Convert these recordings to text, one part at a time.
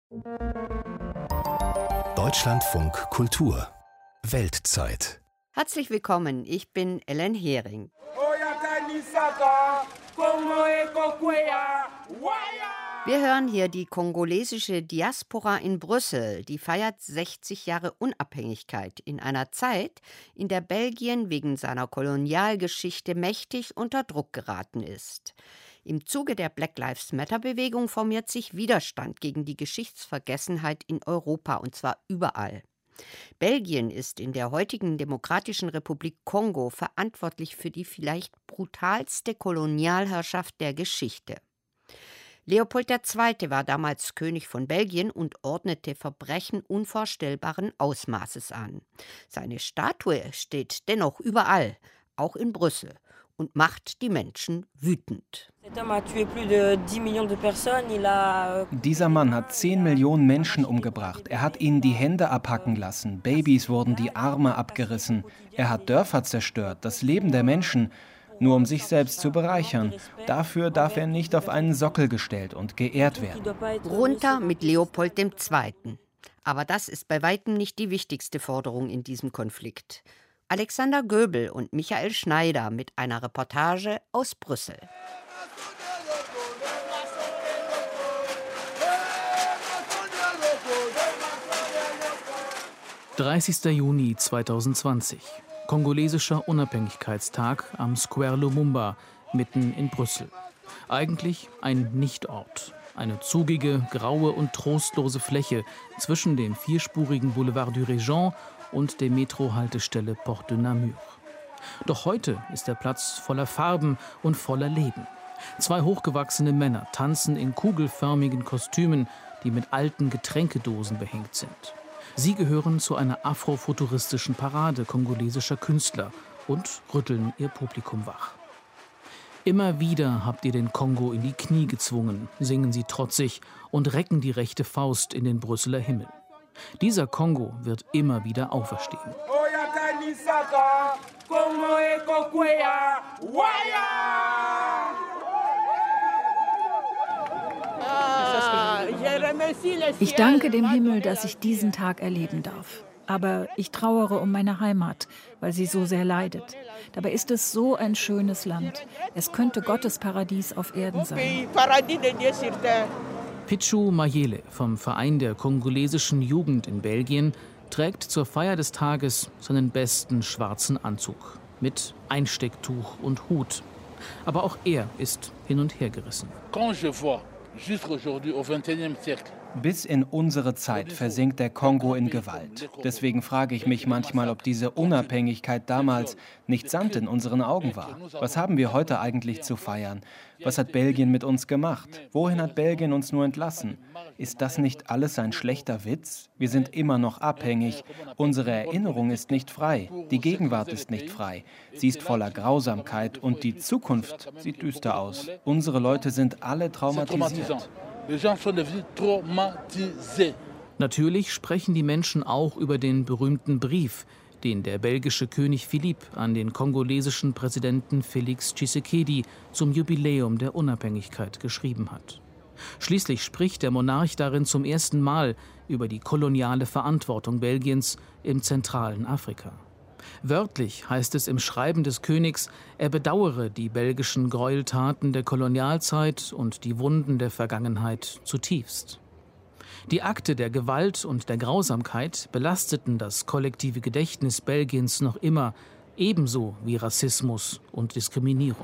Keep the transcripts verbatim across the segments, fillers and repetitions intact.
Deutschlandfunk Kultur Weltzeit. Herzlich willkommen, ich bin Ellen Hering. Wir hören hier die kongolesische Diaspora in Brüssel, die feiert sechzig Jahre Unabhängigkeit in einer Zeit, in der Belgien wegen seiner Kolonialgeschichte mächtig unter Druck geraten ist. Im Zuge der Black Lives Matter-Bewegung formiert sich Widerstand gegen die Geschichtsvergessenheit in Europa, und zwar überall. Belgien ist in der heutigen Demokratischen Republik Kongo verantwortlich für die vielleicht brutalste Kolonialherrschaft der Geschichte. Leopold der Zweite war damals König von Belgien und ordnete Verbrechen unvorstellbaren Ausmaßes an. Seine Statue steht dennoch überall, auch in Brüssel, und macht die Menschen wütend. Dieser Mann hat zehn Millionen Menschen umgebracht. Er hat ihnen die Hände abhacken lassen. Babys wurden die Arme abgerissen. Er hat Dörfer zerstört, das Leben der Menschen, nur um sich selbst zu bereichern. Dafür darf er nicht auf einen Sockel gestellt und geehrt werden. Runter mit Leopold der Zweite. Aber das ist bei weitem nicht die wichtigste Forderung in diesem Konflikt. Alexander Göbel und Michael Schneider mit einer Reportage aus Brüssel. dreißigster Juni zweitausendzwanzig. Kongolesischer Unabhängigkeitstag am Square Lumumba, mitten in Brüssel. Eigentlich ein Nichtort. Eine zugige, graue und trostlose Fläche zwischen dem vierspurigen Boulevard du Régent und der Metro-Haltestelle Porte de Namur. Doch heute ist der Platz voller Farben und voller Leben. Zwei hochgewachsene Männer tanzen in kugelförmigen Kostümen, die mit alten Getränkedosen behängt sind. Sie gehören zu einer afrofuturistischen Parade kongolesischer Künstler und rütteln ihr Publikum wach. Immer wieder habt ihr den Kongo in die Knie gezwungen, singen sie trotzig und recken die rechte Faust in den Brüsseler Himmel. Dieser Kongo wird immer wieder auferstehen. Ich danke dem Himmel, dass ich diesen Tag erleben darf. Aber ich trauere um meine Heimat, weil sie so sehr leidet. Dabei ist es so ein schönes Land. Es könnte Gottes Paradies auf Erden sein. Pichu Mayele vom Verein der kongolesischen Jugend in Belgien trägt zur Feier des Tages seinen besten schwarzen Anzug mit Einstecktuch und Hut. Aber auch er ist hin und her gerissen. Bis in unsere Zeit versinkt der Kongo in Gewalt. Deswegen frage ich mich manchmal, ob diese Unabhängigkeit damals nicht Sand in unseren Augen war. Was haben wir heute eigentlich zu feiern? Was hat Belgien mit uns gemacht? Wohin hat Belgien uns nur entlassen? Ist das nicht alles ein schlechter Witz? Wir sind immer noch abhängig. Unsere Erinnerung ist nicht frei. Die Gegenwart ist nicht frei. Sie ist voller Grausamkeit und die Zukunft sieht düster aus. Unsere Leute sind alle traumatisiert. Natürlich sprechen die Menschen auch über den berühmten Brief, den der belgische König Philippe an den kongolesischen Präsidenten Félix Tshisekedi zum Jubiläum der Unabhängigkeit geschrieben hat. Schließlich spricht der Monarch darin zum ersten Mal über die koloniale Verantwortung Belgiens im zentralen Afrika. Wörtlich heißt es im Schreiben des Königs, er bedauere die belgischen Gräueltaten der Kolonialzeit und die Wunden der Vergangenheit zutiefst. Die Akte der Gewalt und der Grausamkeit belasteten das kollektive Gedächtnis Belgiens noch immer, ebenso wie Rassismus und Diskriminierung.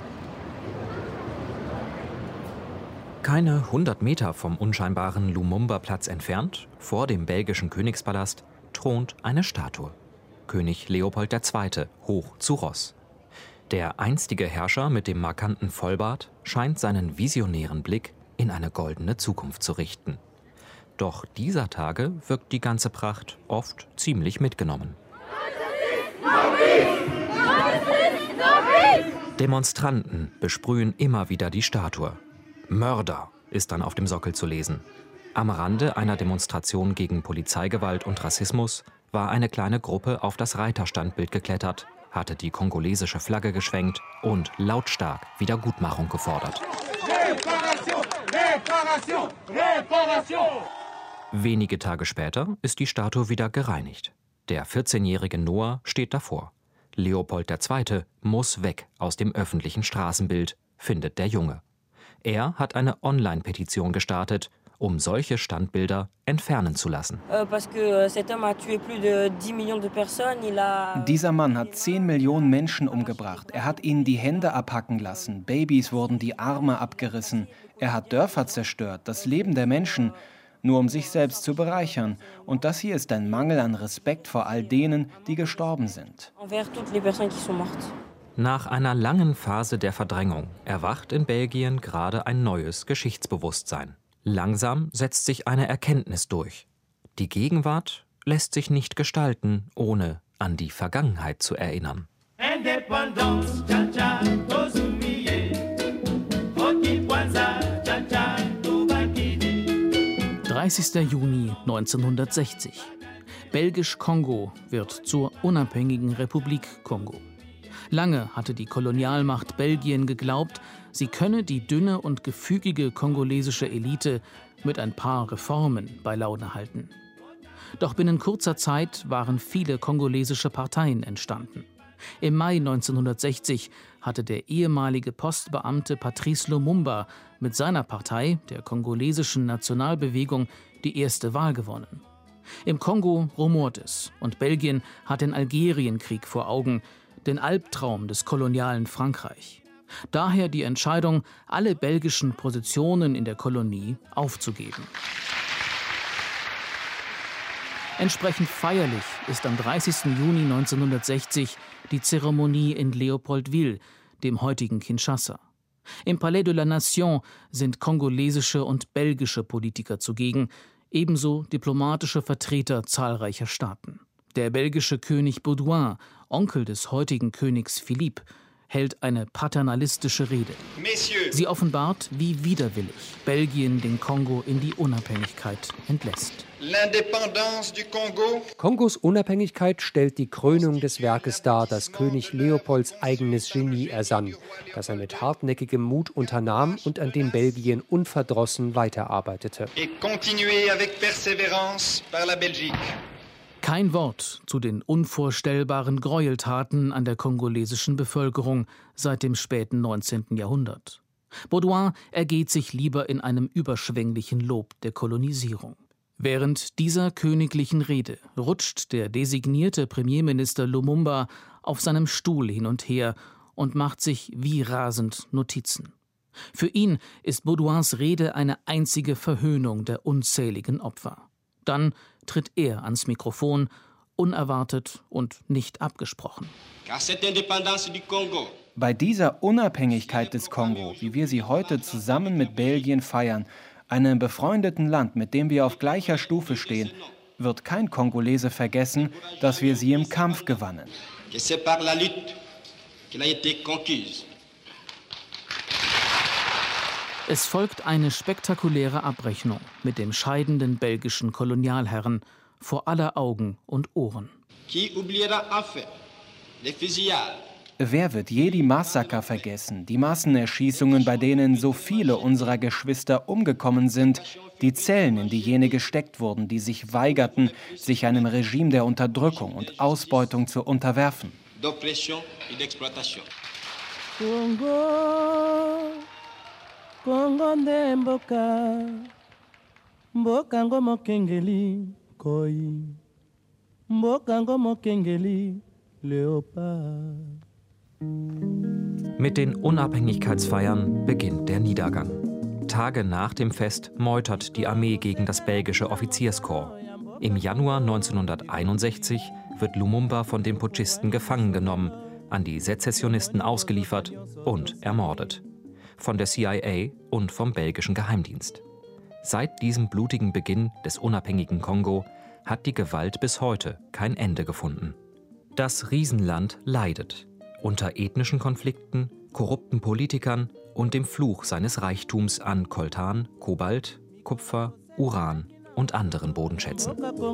Keine hundert Meter vom unscheinbaren Lumumba-Platz entfernt, vor dem belgischen Königspalast, thront eine Statue. König Leopold der Zweite, hoch zu Ross. Der einstige Herrscher mit dem markanten Vollbart scheint seinen visionären Blick in eine goldene Zukunft zu richten. Doch dieser Tage wirkt die ganze Pracht oft ziemlich mitgenommen. Demonstranten besprühen immer wieder die Statue. Mörder ist dann auf dem Sockel zu lesen. Am Rande einer Demonstration gegen Polizeigewalt und Rassismus war eine kleine Gruppe auf das Reiterstandbild geklettert, hatte die kongolesische Flagge geschwenkt und lautstark Wiedergutmachung gefordert. Wenige Tage später ist die Statue wieder gereinigt. Der vierzehnjährige Noah steht davor. Leopold der Zweite muss weg aus dem öffentlichen Straßenbild, findet der Junge. Er hat eine Online-Petition gestartet, um solche Standbilder entfernen zu lassen. Dieser Mann hat zehn Millionen Menschen umgebracht. Er hat ihnen die Hände abhacken lassen. Babys wurden die Arme abgerissen. Er hat Dörfer zerstört, das Leben der Menschen, nur um sich selbst zu bereichern. Und das hier ist ein Mangel an Respekt vor all denen, die gestorben sind. Nach einer langen Phase der Verdrängung erwacht in Belgien gerade ein neues Geschichtsbewusstsein. Langsam setzt sich eine Erkenntnis durch. Die Gegenwart lässt sich nicht gestalten, ohne an die Vergangenheit zu erinnern. dreißigster Juni neunzehnhundertsechzig. Belgisch-Kongo wird zur unabhängigen Republik Kongo. Lange hatte die Kolonialmacht Belgien geglaubt, sie könne die dünne und gefügige kongolesische Elite mit ein paar Reformen bei Laune halten. Doch binnen kurzer Zeit waren viele kongolesische Parteien entstanden. Im Mai neunzehnhundertsechzig hatte der ehemalige Postbeamte Patrice Lumumba mit seiner Partei, der kongolesischen Nationalbewegung, die erste Wahl gewonnen. Im Kongo rumort es und Belgien hat den Algerienkrieg vor Augen, den Albtraum des kolonialen Frankreich. Daher die Entscheidung, alle belgischen Positionen in der Kolonie aufzugeben. Entsprechend feierlich ist am dreißigsten Juni neunzehnhundertsechzig die Zeremonie in Leopoldville, dem heutigen Kinshasa. Im Palais de la Nation sind kongolesische und belgische Politiker zugegen, ebenso diplomatische Vertreter zahlreicher Staaten. Der belgische König Baudouin, Onkel des heutigen Königs Philippe, hält eine paternalistische Rede. Sie offenbart, wie widerwillig Belgien den Kongo in die Unabhängigkeit entlässt. Kongos Unabhängigkeit stellt die Krönung des Werkes dar, das König Leopolds eigenes Genie ersann, das er mit hartnäckigem Mut unternahm und an dem Belgien unverdrossen weiterarbeitete. Kein Wort zu den unvorstellbaren Gräueltaten an der kongolesischen Bevölkerung seit dem späten neunzehnten Jahrhundert. Baudouin ergeht sich lieber in einem überschwänglichen Lob der Kolonisierung. Während dieser königlichen Rede rutscht der designierte Premierminister Lumumba auf seinem Stuhl hin und her und macht sich wie rasend Notizen. Für ihn ist Baudouins Rede eine einzige Verhöhnung der unzähligen Opfer. Dann tritt er ans Mikrofon, unerwartet und nicht abgesprochen. Bei dieser Unabhängigkeit des Kongo, wie wir sie heute zusammen mit Belgien feiern, einem befreundeten Land, mit dem wir auf gleicher Stufe stehen, wird kein Kongolese vergessen, dass wir sie im Kampf gewannen. Es folgt eine spektakuläre Abrechnung mit dem scheidenden belgischen Kolonialherren vor aller Augen und Ohren. Wer wird je die Massaker vergessen, die Massenerschießungen, bei denen so viele unserer Geschwister umgekommen sind, die Zellen, in die jene gesteckt wurden, die sich weigerten, sich einem Regime der Unterdrückung und Ausbeutung zu unterwerfen? Kongo, Kongo nde mboka, mboka ngo mokengeli koi, mboka ngo mokengeli Leopard. Mit den Unabhängigkeitsfeiern beginnt der Niedergang. Tage nach dem Fest meutert die Armee gegen das belgische Offizierskorps. Im Januar neunzehnhunderteinundsechzig wird Lumumba von den Putschisten gefangen genommen, an die Sezessionisten ausgeliefert und ermordet. Von der C I A und vom belgischen Geheimdienst. Seit diesem blutigen Beginn des unabhängigen Kongo hat die Gewalt bis heute kein Ende gefunden. Das Riesenland leidet unter ethnischen Konflikten, korrupten Politikern und dem Fluch seines Reichtums an Coltan, Kobalt, Kupfer, Uran und anderen Bodenschätzen.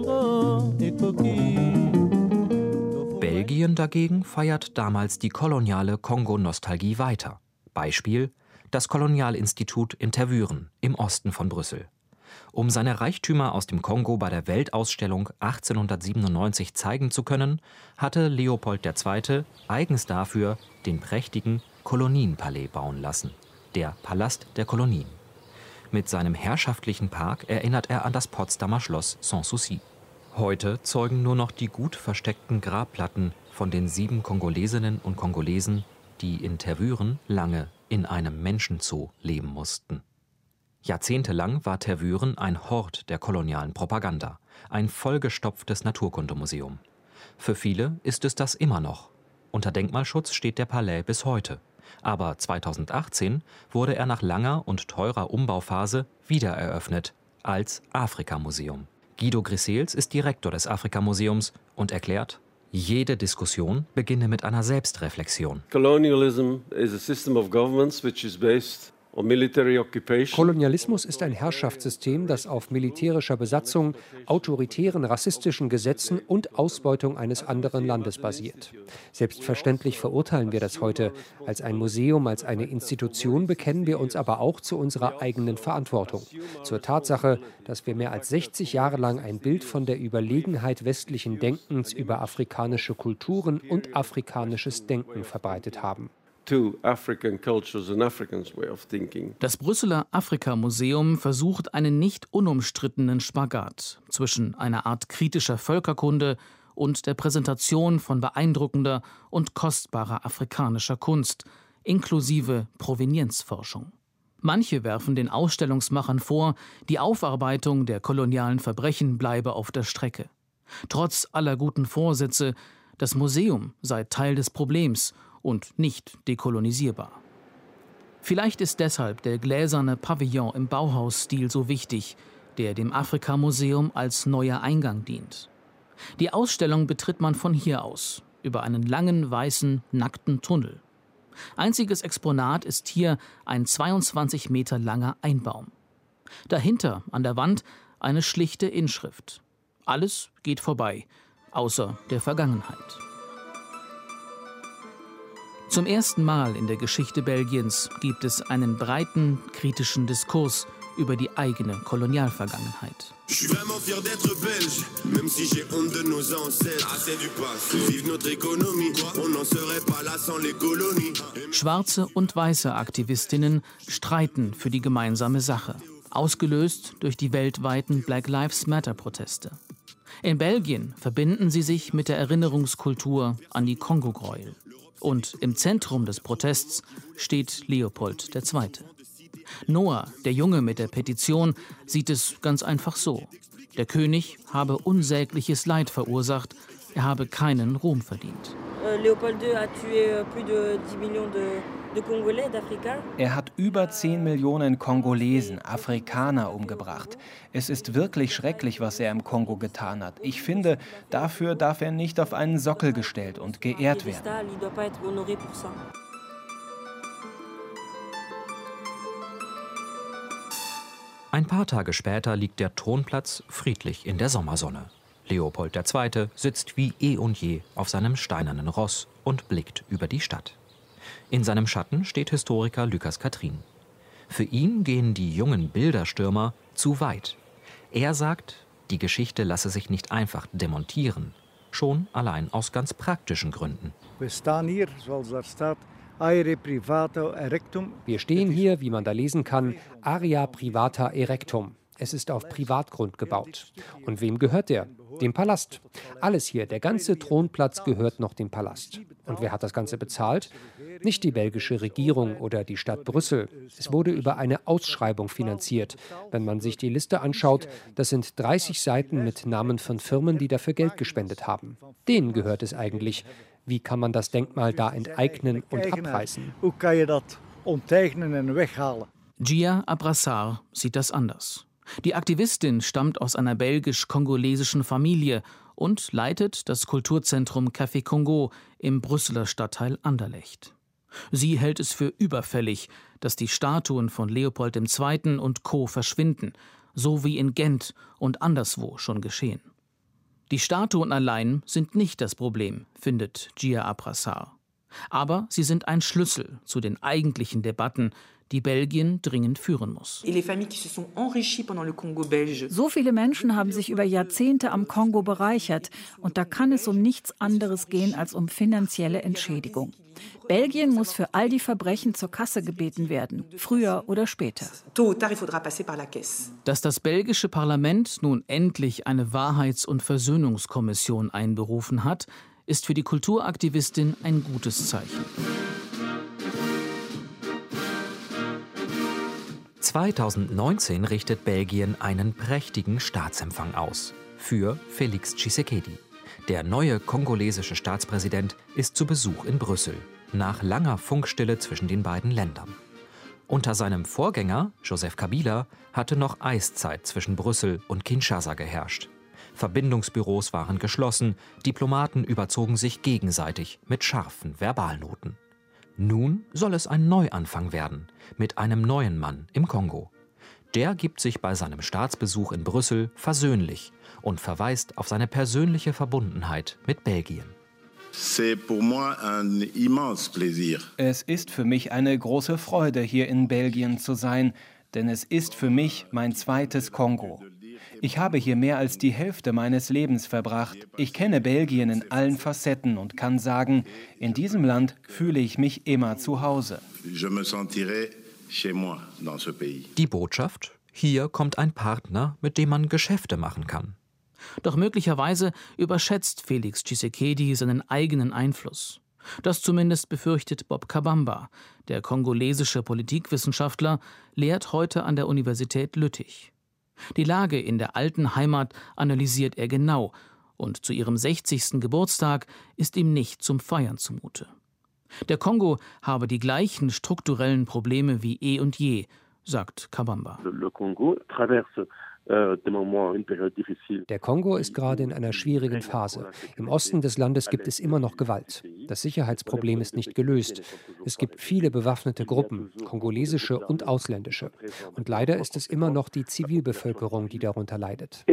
Belgien dagegen feiert damals die koloniale Kongo-Nostalgie weiter. Beispiel: das Kolonialinstitut in Tervuren im Osten von Brüssel. Um seine Reichtümer aus dem Kongo bei der Weltausstellung achtzehnhundertsiebenundneunzig zeigen zu können, hatte Leopold der Zweite eigens dafür den prächtigen Kolonienpalais bauen lassen, der Palast der Kolonien. Mit seinem herrschaftlichen Park erinnert er an das Potsdamer Schloss Sanssouci. Heute zeugen nur noch die gut versteckten Grabplatten von den sieben Kongolesinnen und Kongolesen, die in Tervuren lange in einem Menschenzoo leben mussten. Jahrzehntelang war Tervuren ein Hort der kolonialen Propaganda, ein vollgestopftes Naturkundemuseum. Für viele ist es das immer noch. Unter Denkmalschutz steht der Palais bis heute. Aber zweitausendachtzehn wurde er nach langer und teurer Umbauphase wiedereröffnet als Afrika-Museum. Guido Grisels ist Direktor des Afrika-Museums und erklärt: Jede Diskussion beginne mit einer Selbstreflexion. Colonialism is a system of governments which is based on military occupation. Kolonialismus ist ein Herrschaftssystem, das auf militärischer Besatzung, autoritären rassistischen Gesetzen und Ausbeutung eines anderen Landes basiert. Selbstverständlich verurteilen wir das heute. Als ein Museum, als eine Institution bekennen wir uns aber auch zu unserer eigenen Verantwortung. Zur Tatsache, dass wir mehr als sechzig Jahre lang ein Bild von der Überlegenheit westlichen Denkens über afrikanische Kulturen und afrikanisches Denken verbreitet haben. Das Brüsseler Afrika-Museum versucht einen nicht unumstrittenen Spagat zwischen einer Art kritischer Völkerkunde und der Präsentation von beeindruckender und kostbarer afrikanischer Kunst, inklusive Provenienzforschung. Manche werfen den Ausstellungsmachern vor, die Aufarbeitung der kolonialen Verbrechen bleibe auf der Strecke. Trotz aller guten Vorsätze, das Museum sei Teil des Problems und nicht dekolonisierbar. Vielleicht ist deshalb der gläserne Pavillon im Bauhausstil so wichtig, der dem Afrika-Museum als neuer Eingang dient. Die Ausstellung betritt man von hier aus, über einen langen, weißen, nackten Tunnel. Einziges Exponat ist hier ein zweiundzwanzig Meter langer Einbaum. Dahinter an der Wand eine schlichte Inschrift. Alles geht vorbei, außer der Vergangenheit. Zum ersten Mal in der Geschichte Belgiens gibt es einen breiten, kritischen Diskurs über die eigene Kolonialvergangenheit. Schwarze und weiße Aktivistinnen streiten für die gemeinsame Sache, ausgelöst durch die weltweiten Black Lives Matter-Proteste. In Belgien verbinden sie sich mit der Erinnerungskultur an die Kongo-Gräuel. Und im Zentrum des Protests steht Leopold der Zweite. Noah, der Junge mit der Petition, sieht es ganz einfach so. Der König habe unsägliches Leid verursacht, er habe keinen Ruhm verdient. Er hat über zehn Millionen Kongolesen, Afrikaner umgebracht. Es ist wirklich schrecklich, was er im Kongo getan hat. Ich finde, dafür darf er nicht auf einen Sockel gestellt und geehrt werden. Ein paar Tage später liegt der Thronplatz friedlich in der Sommersonne. Leopold der Zweite sitzt wie eh und je auf seinem steinernen Ross und blickt über die Stadt. In seinem Schatten steht Historiker Lucas Catrin. Für ihn gehen die jungen Bilderstürmer zu weit. Er sagt, die Geschichte lasse sich nicht einfach demontieren, schon allein aus ganz praktischen Gründen. Wir stehen hier, zoals daar staat, Aere Privata Erectum. Wir stehen hier, wie man da lesen kann, Area Privata Erectum. Es ist auf Privatgrund gebaut. Und wem gehört der? Dem Palast. Alles hier, der ganze Thronplatz gehört noch dem Palast. Und wer hat das Ganze bezahlt? Nicht die belgische Regierung oder die Stadt Brüssel. Es wurde über eine Ausschreibung finanziert. Wenn man sich die Liste anschaut, das sind dreißig Seiten mit Namen von Firmen, die dafür Geld gespendet haben. Denen gehört es eigentlich. Wie kann man das Denkmal da enteignen und abreißen? Gia Abrassar sieht das anders. Die Aktivistin stammt aus einer belgisch-kongolesischen Familie und leitet das Kulturzentrum Café Congo im Brüsseler Stadtteil Anderlecht. Sie hält es für überfällig, dass die Statuen von Leopold der Zweite und Co. verschwinden, so wie in Gent und anderswo schon geschehen. Die Statuen allein sind nicht das Problem, findet Gia Abrassar. Aber sie sind ein Schlüssel zu den eigentlichen Debatten, die Belgien dringend führen muss. So viele Menschen haben sich über Jahrzehnte am Kongo bereichert. Und da kann es um nichts anderes gehen als um finanzielle Entschädigung. Belgien muss für all die Verbrechen zur Kasse gebeten werden, früher oder später. Dass das belgische Parlament nun endlich eine Wahrheits- und Versöhnungskommission einberufen hat, ist für die Kulturaktivistin ein gutes Zeichen. zweitausendneunzehn richtet Belgien einen prächtigen Staatsempfang aus für Félix Tshisekedi. Der neue kongolesische Staatspräsident ist zu Besuch in Brüssel, nach langer Funkstille zwischen den beiden Ländern. Unter seinem Vorgänger, Joseph Kabila, hatte noch Eiszeit zwischen Brüssel und Kinshasa geherrscht. Verbindungsbüros waren geschlossen, Diplomaten überzogen sich gegenseitig mit scharfen Verbalnoten. Nun soll es ein Neuanfang werden, mit einem neuen Mann im Kongo. Der gibt sich bei seinem Staatsbesuch in Brüssel versöhnlich und verweist auf seine persönliche Verbundenheit mit Belgien. Es ist für mich eine große Freude, hier in Belgien zu sein, denn es ist für mich mein zweites Kongo. Ich habe hier mehr als die Hälfte meines Lebens verbracht. Ich kenne Belgien in allen Facetten und kann sagen, in diesem Land fühle ich mich immer zu Hause. Die Botschaft: Hier kommt ein Partner, mit dem man Geschäfte machen kann. Doch möglicherweise überschätzt Félix Tshisekedi seinen eigenen Einfluss. Das zumindest befürchtet Bob Kabamba. Der kongolesische Politikwissenschaftler lehrt heute an der Universität Lüttich. Die Lage in der alten Heimat analysiert er genau, und zu ihrem sechzigsten Geburtstag ist ihm nicht zum Feiern zumute. Der Kongo habe die gleichen strukturellen Probleme wie eh und je, sagt Kabamba. Der Kongo ist gerade in einer schwierigen Phase. Im Osten des Landes gibt es immer noch Gewalt. Das Sicherheitsproblem ist nicht gelöst. Es gibt viele bewaffnete Gruppen, kongolesische und ausländische. Und leider ist es immer noch die Zivilbevölkerung, die darunter leidet.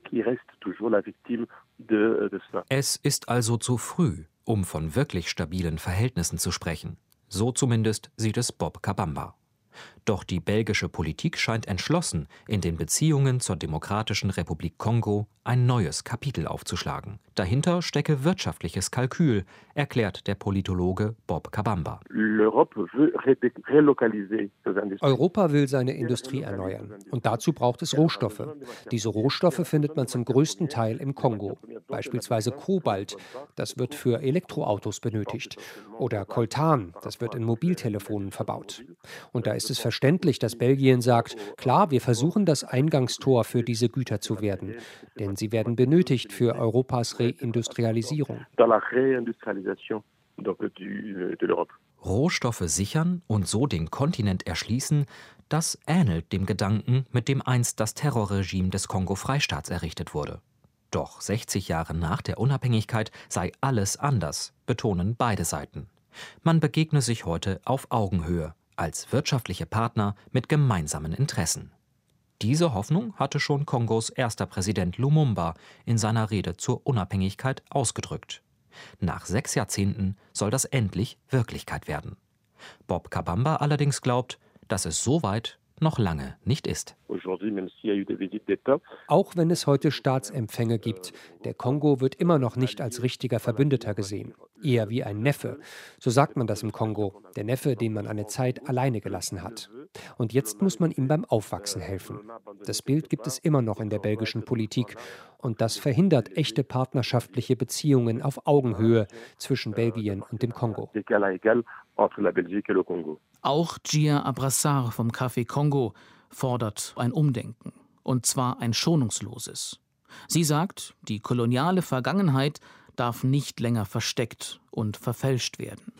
Es ist also zu früh, um von wirklich stabilen Verhältnissen zu sprechen. So zumindest sieht es Bob Kabamba. Doch die belgische Politik scheint entschlossen, in den Beziehungen zur Demokratischen Republik Kongo ein neues Kapitel aufzuschlagen. Dahinter stecke wirtschaftliches Kalkül, erklärt der Politologe Bob Kabamba. Europa will seine Industrie erneuern. Und dazu braucht es Rohstoffe. Diese Rohstoffe findet man zum größten Teil im Kongo. Beispielsweise Kobalt, das wird für Elektroautos benötigt. Oder Coltan, das wird in Mobiltelefonen verbaut. Und da ist es verständlich, dass Belgien sagt, klar, wir versuchen, das Eingangstor für diese Güter zu werden. Denn sie werden benötigt für Europas Reindustrialisierung. Rohstoffe sichern und so den Kontinent erschließen, das ähnelt dem Gedanken, mit dem einst das Terrorregime des Kongo-Freistaats errichtet wurde. Doch sechzig Jahre nach der Unabhängigkeit sei alles anders, betonen beide Seiten. Man begegne sich heute auf Augenhöhe, als wirtschaftliche Partner mit gemeinsamen Interessen. Diese Hoffnung hatte schon Kongos erster Präsident Lumumba in seiner Rede zur Unabhängigkeit ausgedrückt. Nach sechs Jahrzehnten soll das endlich Wirklichkeit werden. Bob Kabamba allerdings glaubt, dass es so weit noch lange nicht ist. Auch wenn es heute Staatsempfänge gibt, der Kongo wird immer noch nicht als richtiger Verbündeter gesehen, eher wie ein Neffe. So sagt man das im Kongo, der Neffe, den man eine Zeit alleine gelassen hat. Und jetzt muss man ihm beim Aufwachsen helfen. Das Bild gibt es immer noch in der belgischen Politik und das verhindert echte partnerschaftliche Beziehungen auf Augenhöhe zwischen Belgien und dem Kongo. Auch Gia Abrassar vom Café Kongo fordert ein Umdenken, und zwar ein schonungsloses. Sie sagt, die koloniale Vergangenheit darf nicht länger versteckt und verfälscht werden.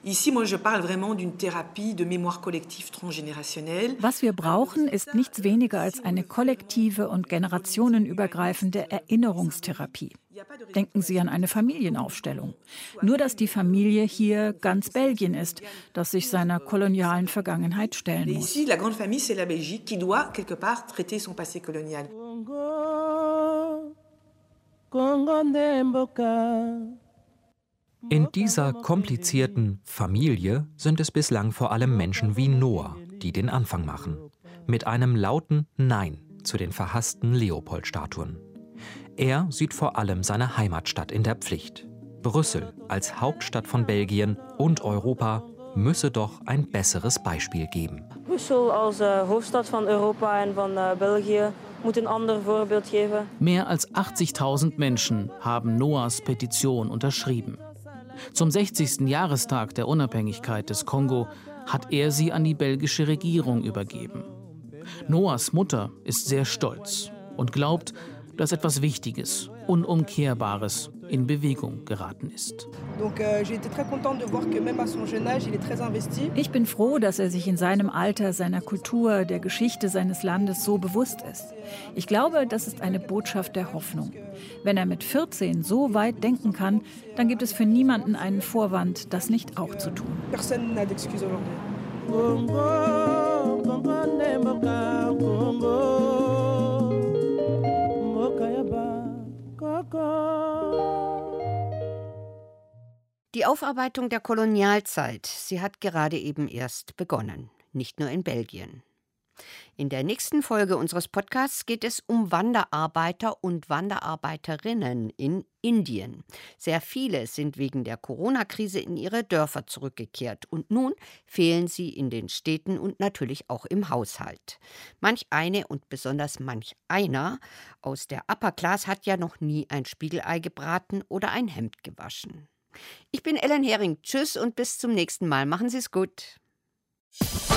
Was wir brauchen, ist nichts weniger als eine kollektive und generationenübergreifende Erinnerungstherapie. Denken Sie an eine Familienaufstellung. Nur, dass die Familie hier ganz Belgien ist, das sich seiner kolonialen Vergangenheit stellen muss. Kongo ndemboka In dieser komplizierten Familie sind es bislang vor allem Menschen wie Noah, die den Anfang machen. Mit einem lauten Nein zu den verhassten Leopold-Statuen. Er sieht vor allem seine Heimatstadt in der Pflicht. Brüssel als Hauptstadt von Belgien und Europa müsse doch ein besseres Beispiel geben. Brüssel als uh, Hoofdstad von Europa und von uh, België muss ein anderes Vorbild geben. Mehr als achtzigtausend Menschen haben Noahs Petition unterschrieben. Zum sechzigsten Jahrestag der Unabhängigkeit des Kongo hat er sie an die belgische Regierung übergeben. Noahs Mutter ist sehr stolz und glaubt, dass etwas Wichtiges, Unumkehrbares in Bewegung geraten ist. Ich bin froh, dass er sich in seinem Alter seiner Kultur, der Geschichte seines Landes so bewusst ist. Ich glaube, das ist eine Botschaft der Hoffnung. Wenn er mit vierzehn so weit denken kann, dann gibt es für niemanden einen Vorwand, das nicht auch zu tun. Die Aufarbeitung der Kolonialzeit, sie hat gerade eben erst begonnen, nicht nur in Belgien. In der nächsten Folge unseres Podcasts geht es um Wanderarbeiter und Wanderarbeiterinnen in Indien. Sehr viele sind wegen der Corona-Krise in ihre Dörfer zurückgekehrt und nun fehlen sie in den Städten und natürlich auch im Haushalt. Manch eine und besonders manch einer aus der Upper Class hat ja noch nie ein Spiegelei gebraten oder ein Hemd gewaschen. Ich bin Ellen Hering. Tschüss und bis zum nächsten Mal. Machen Sie es gut.